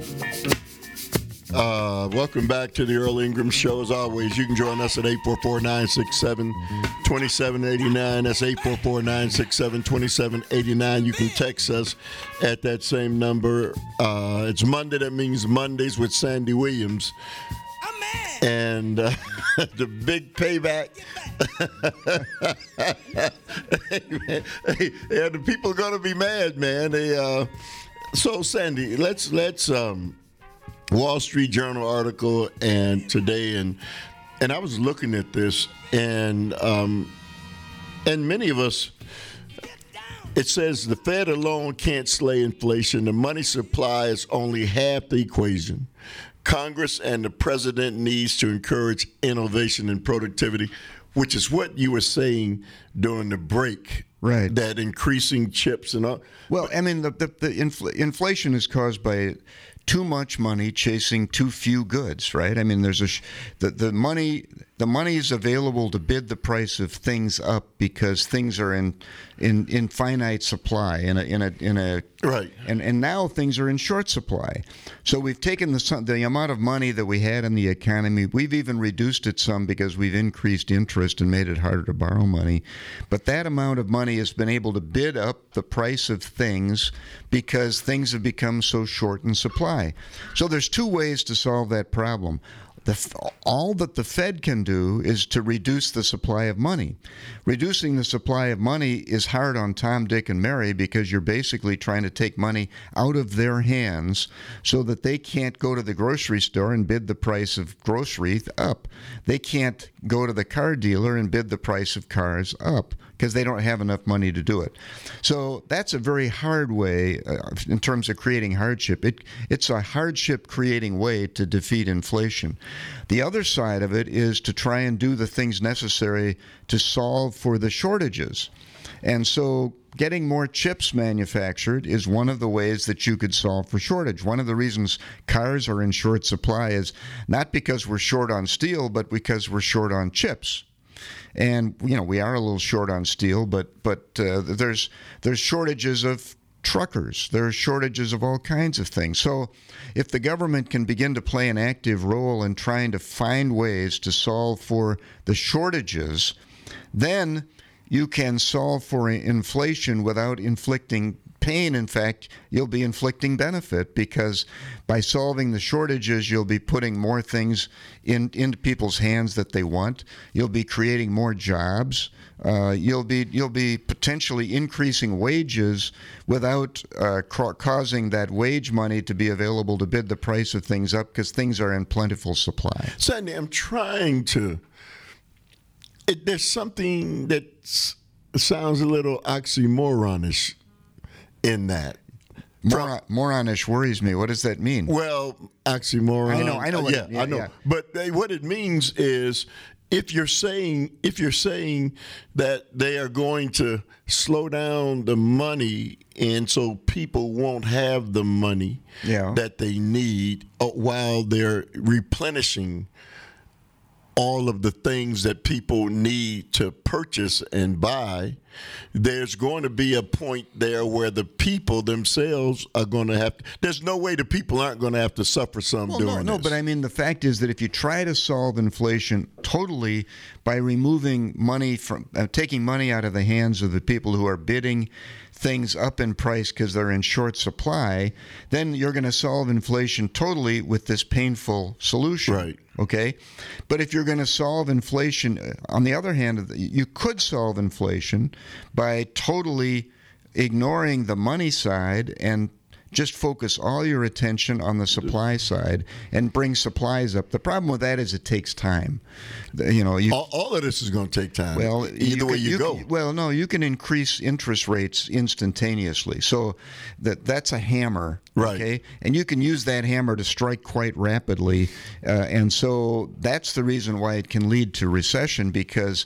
Welcome back to the Earl Ingram Show. As always, you can join us at 844-967-2789. That's 844-967-2789. You can text us at that same number. It's Monday. That means Mondays with Sandy Williams. And the big payback. Yeah, the people are going to be mad, man. So, Sandy, let's Wall Street Journal article and today, and I was looking at this, and many of us, it says the Fed alone can't slay inflation. The money supply is only half the equation. Congress and the president needs to encourage innovation and productivity, which is what you were saying during the break. Right. That increasing chips and all. Well, I mean, the inflation is caused by too much money chasing too few goods, right? I mean, there's the money is available to bid the price of things up because things are in finite supply in a right. And now things are in short supply. So we've taken the amount of money that we had in the economy, we've even reduced it some because we've increased interest and made it harder to borrow money. But that amount of money has been able to bid up the price of things because things have become so short in supply. So there's two ways to solve that problem. All that the Fed can do is to reduce the supply of money. Reducing the supply of money is hard on Tom, Dick, and Mary because you're basically trying to take money out of their hands so that they can't go to the grocery store and bid the price of groceries up. They can't go to the car dealer and bid the price of cars up because they don't have enough money to do it. So that's a very hard way in terms of creating hardship. It's a hardship creating way to defeat inflation. The other side of it is to try and do the things necessary to solve for the shortages. And so getting more chips manufactured is one of the ways that you could solve for shortage. One of the reasons cars are in short supply is not because we're short on steel, but because we're short on chips. And, you know, we are a little short on steel, but there's shortages of truckers. There are shortages of all kinds of things. So if the government can begin to play an active role in trying to find ways to solve for the shortages, then you can solve for inflation without inflicting pain. In fact, you'll be inflicting benefit because by solving the shortages, you'll be putting more things into people's hands that they want. You'll be creating more jobs. You'll be potentially increasing wages without causing that wage money to be available to bid the price of things up because things are in plentiful supply. Sandy, I'm trying to. There's something that sounds a little oxymoronish in that. Moronish worries me. What does that mean? Well, oxymoron. I know. I know. Yeah. But what it means is if you're saying that they are going to slow down the money and so people won't have the money that they need while they're replenishing all of the things that people need to purchase and buy, there's going to be a point there where the people themselves are going to have to, there's no way the people aren't going to have to suffer some doing this. No, but I mean, the fact is that if you try to solve inflation totally by removing money from, taking money out of the hands of the people who are bidding things up in price because they're in short supply, then you're going to solve inflation totally with this painful solution. Right. Okay? But if you're going to solve inflation, on the other hand, you could solve inflation by totally ignoring the money side and just focus all your attention on the supply side and bring supplies up. The problem with that is it takes time. You know, all of this is going to take time. Well, either way you go. Well, no, you can increase interest rates instantaneously. So that's a hammer, right? Okay, and you can use that hammer to strike quite rapidly, and so that's the reason why it can lead to recession because.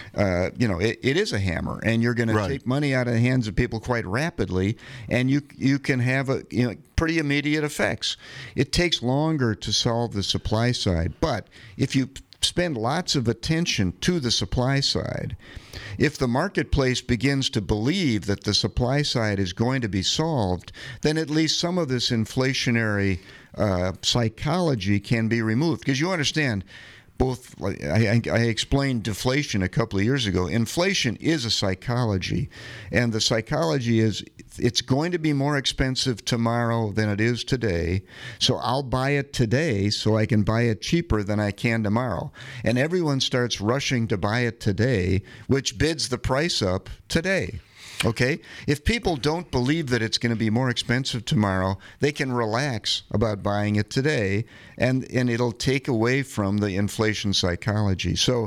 It is a hammer, and you're going to take money out of the hands of people quite rapidly, and you can have pretty immediate effects. It takes longer to solve the supply side, but if you spend lots of attention to the supply side. If the marketplace begins to believe that the supply side is going to be solved, then at least some of this inflationary psychology can be removed. Because you understand, both, I explained deflation a couple of years ago. Inflation is a psychology, and the psychology is it's going to be more expensive tomorrow than it is today, so I'll buy it today so I can buy it cheaper than I can tomorrow. And everyone starts rushing to buy it today, which bids the price up today. Okay? If people don't believe that it's going to be more expensive tomorrow, they can relax about buying it today, and it'll take away from the inflation psychology. So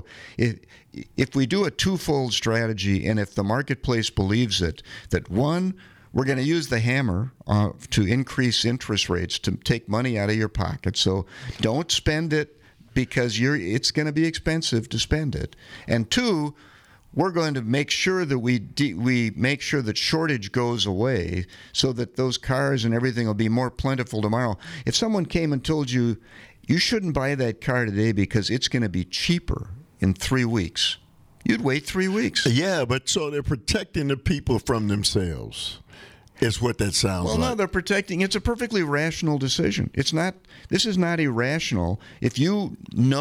if we do a twofold strategy, and if the marketplace believes it, that one, we're going to use the hammer to increase interest rates to take money out of your pocket. So don't spend it because it's going to be expensive to spend it. And two, we're going to make sure that we make sure that shortage goes away so that those cars and everything will be more plentiful tomorrow. If someone came and told you, you shouldn't buy that car today because it's going to be cheaper in 3 weeks, you'd wait 3 weeks. Yeah, but so they're protecting the people from themselves. Is what that sounds like. Well, no, they're protecting. It's a perfectly rational decision. It's not. This is not irrational. If you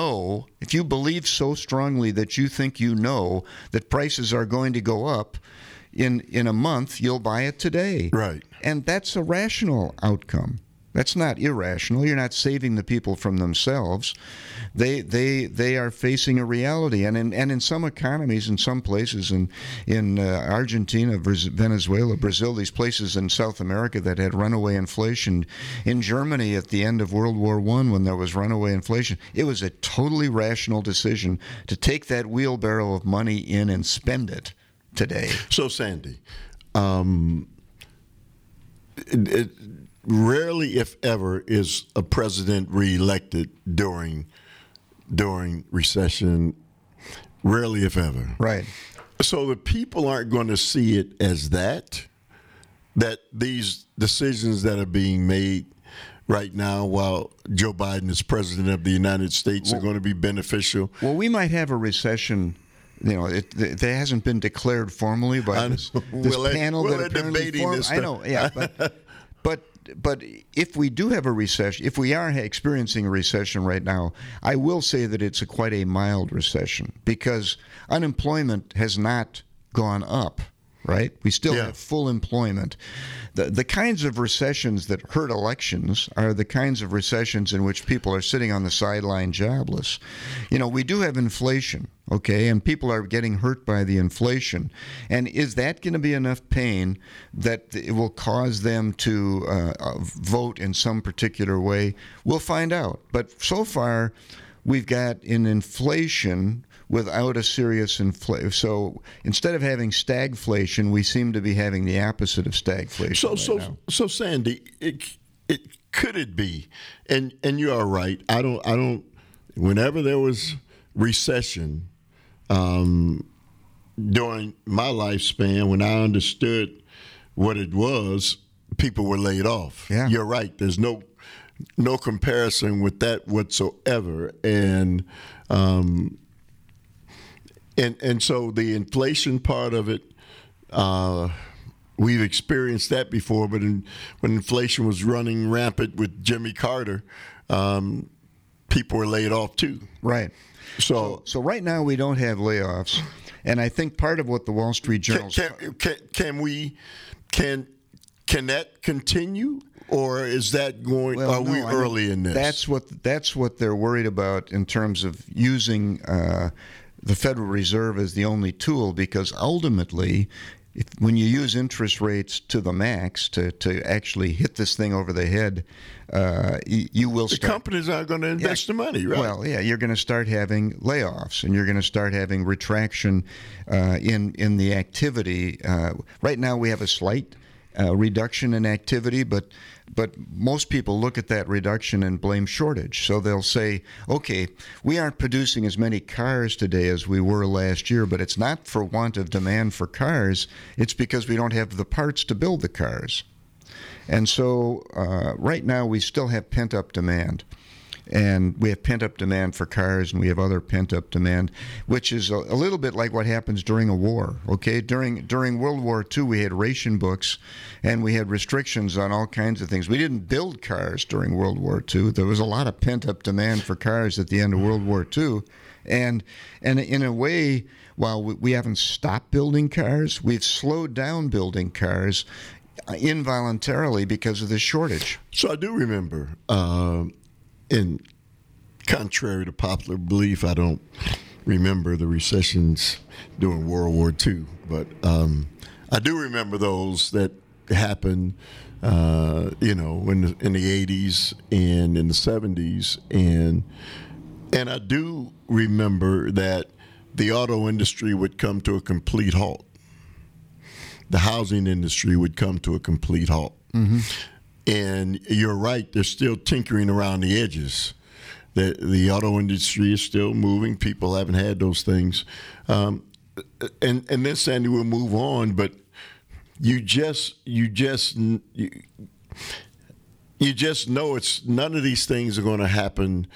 believe so strongly that you think you know that prices are going to go up in a month, you'll buy it today. Right. And that's a rational outcome. That's not irrational. You're not saving the people from themselves. They are facing a reality, and in some economies, in some places, in Argentina, Venezuela, Brazil, these places in South America that had runaway inflation. In Germany, at the end of World War I, when there was runaway inflation, it was a totally rational decision to take that wheelbarrow of money in and spend it today. So, Sandy, rarely, if ever, is a president reelected during recession. Rarely, if ever. Right. So the people aren't going to see it as that these decisions that are being made right now while Joe Biden is president of the United States are going to be beneficial. Well, we might have a recession. You know, it hasn't been declared formally by this panel that apparently formed. I know, yeah, but if we do have a recession, if we are experiencing a recession right now, I will say that it's quite a mild recession because unemployment has not gone up, right? We still have full employment. The kinds of recessions that hurt elections are the kinds of recessions in which people are sitting on the sideline jobless. You know, we do have inflation, okay, and people are getting hurt by the inflation. And is that going to be enough pain that it will cause them to vote in some particular way? We'll find out. But so far, we've got an inflation without a serious inflation. So instead of having stagflation, we seem to be having the opposite of stagflation. So Sandy, could it be? And you are right. I don't. Whenever there was recession, during my lifespan, when I understood what it was, people were laid off. Yeah. You're right. There's no comparison with that whatsoever. And so the inflation part of it, we've experienced that before. But when inflation was running rampant with Jimmy Carter, people were laid off too. Right. So right now we don't have layoffs, and I think part of what the Wall Street Journal can that continue? Or is that going? Well, we early in this? That's what they're worried about in terms of using the Federal Reserve as the only tool, because ultimately, when you use interest rates to the max to actually hit this thing over the head, you will start. The companies aren't going to invest the money, right? Well, yeah, you're going to start having layoffs, and you're going to start having retraction in the activity. Right now, we have a slight reduction in activity, but most people look at that reduction and blame shortage. So they'll say, okay, we aren't producing as many cars today as we were last year, but it's not for want of demand for cars. It's because we don't have the parts to build the cars. And so right now we still have pent-up demand. And we have pent-up demand for cars, and we have other pent-up demand, which is a little bit like what happens during a war, okay? During World War II, we had ration books, and we had restrictions on all kinds of things. We didn't build cars during World War II. There was a lot of pent-up demand for cars at the end of World War II. And in a way, while we haven't stopped building cars, we've slowed down building cars involuntarily because of this shortage. So I do remember, and contrary to popular belief, I don't remember the recessions during World War II, but I do remember those that happened, in the 80s and in the 70s, and I do remember that the auto industry would come to a complete halt. The housing industry would come to a complete halt. Mm-hmm. And you're right, they're still tinkering around the edges. The auto industry is still moving. People haven't had those things. And then, Sandy, we'll move on, but you just know it's none of these things are going to happen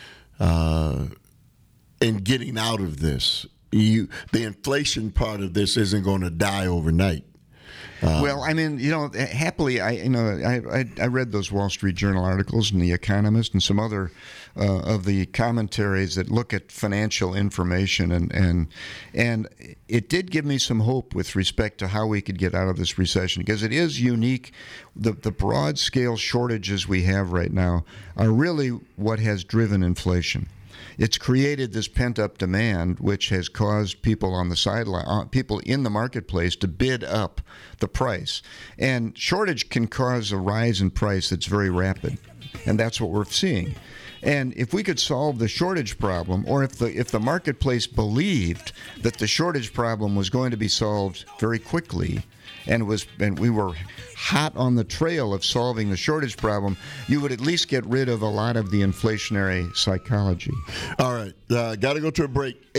in getting out of this. The inflation part of this isn't going to die overnight. Well, I mean, happily, I read those Wall Street Journal articles and The Economist and some other of the commentaries that look at financial information, and it did give me some hope with respect to how we could get out of this recession, because it is unique. The broad scale shortages we have right now are really what has driven inflation. It's created this pent-up demand, which has caused people on the sideline, people in the marketplace, to bid up the price. And shortage can cause a rise in price that's very rapid, and that's what we're seeing. And if we could solve the shortage problem, or if the marketplace believed that the shortage problem was going to be solved very quickly, and we were hot on the trail of solving the shortage problem, you would at least get rid of a lot of the inflationary psychology. All right. Got to go to a break.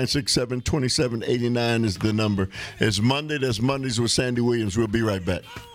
844-967-2789 is the number. It's Monday. That's Mondays with Sandy Williams. We'll be right back.